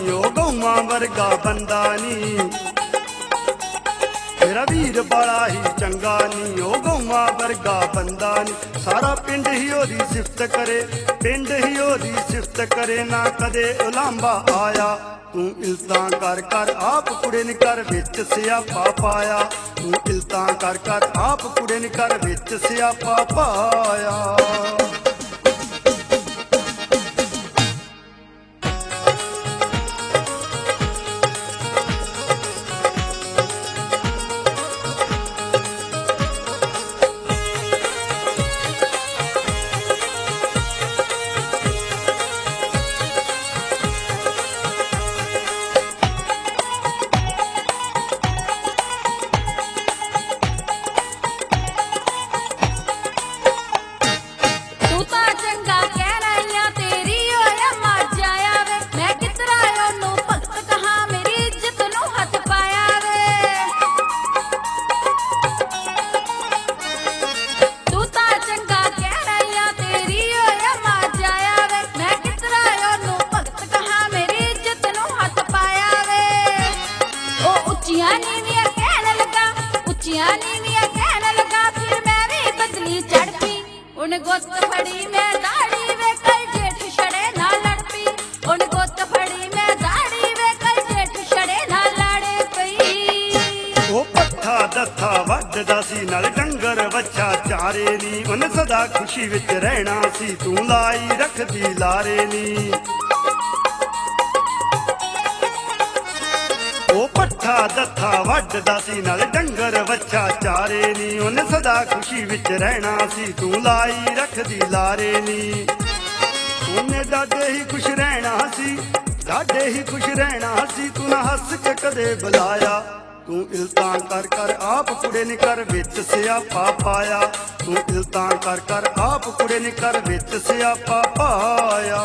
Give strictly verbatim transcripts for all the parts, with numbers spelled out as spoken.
ओ गौवां वर्गा बंदा नी। मेरा वीर बड़ा ही चंगा नी, ओ गौवां वर्गा बंदा नी। सारा पिंड ही ओदी सिफत करे, पिंड ही ओदी सिफत करे, ना कदे उलांबा आया। तू इल्तां कर कर आप कुड़े नी कर विच स्यापा पाया। तू इल्तां कर कर आप कुड़े नी कर विच स्यापा पाया। गुत फड़ी मैं दाढ़ी वे कल जेठ छड़े ना लड़ पी। उन गुत फड़ी मैं दाढ़ी वे कल जेठ छड़े ना लड़ पई। ओ पट्ठा दत्था वड्डदा सी नाल डंगर वच्छा चारे नी। उन सदा खुशी विच रहना सी, तू लाई रखदी लारे नी। ओ पट्ठा दत्था वड्डदा सी नाल डंगर वच्छा चारे नी। उन सदा खुशी विच रहना सी, तू लाई रखदी लारे नी। उन्हें डाडे ही खुश रहना सी, डाडे ही खुश रहना सी, तू ना हस के कदे बुलाया। तू इल्तां कर कर आप कुड़े नी कर विच स्यापा पाया। तू इल्तां कर कर आप कुड़े नी कर विच स्यापा पाया।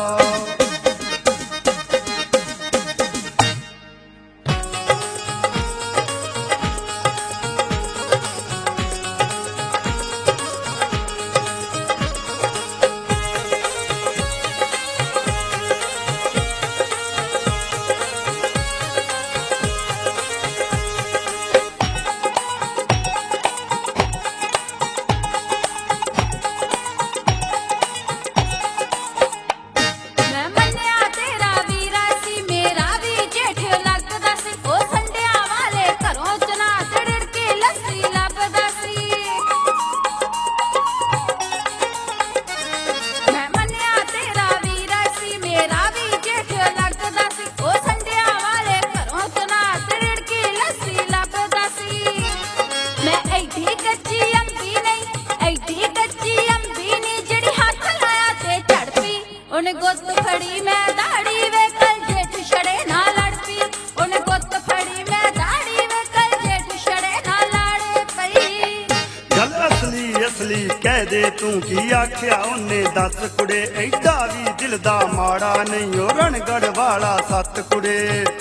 उन गुत फड़ी मैं दाढ़ी वे कल जेठ छड़े ना लड़ पी। उन गुत फड़ी मैं दाढ़ी वे कल जेठ छड़े ना लड़ पई। गल असली असली कह दे तू की आख्या उन्ने दस कुड़े। ऐडा भी दिल दा माड़ा नहीं ओ रणगढ़ वाला सत कुड़े।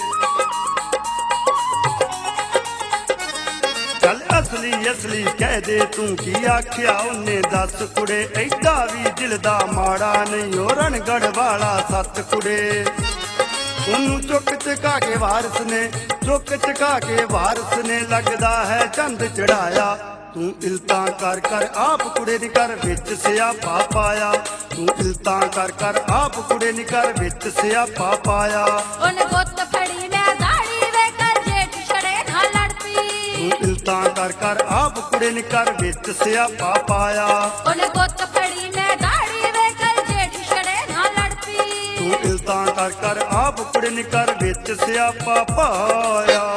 गल असली असली कह दे तू की आख्या उन्ने दस कुड़े। ऐडा भी दिल दा माड़ा नहीं ओ रणगढ़ वाला सत कुड़े। उन्नू चुक चका के वारस ने, चुक चका के वारस ने लगदा है चंद चढ़ाया। तू इल्तां कर कर आप कुड़े नी कर विच स्यापा पाया। तू इल्तां कर कर आप कुड़े नी कर विच स्यापा पाया। उन गुत फड़ी मैं दाढ़ी वे कल जेठ छड़े ना लड़ पी। तू इल्तां कर कर आप कुड़े नी कर विच स्यापा पाया। उन गुत फड़ी मैं दाढ़ी वे कल जेठ छड़े ना लड़ पी। तू इल्तां कर कर आप कुड़े नी कर विच स्यापा पाया।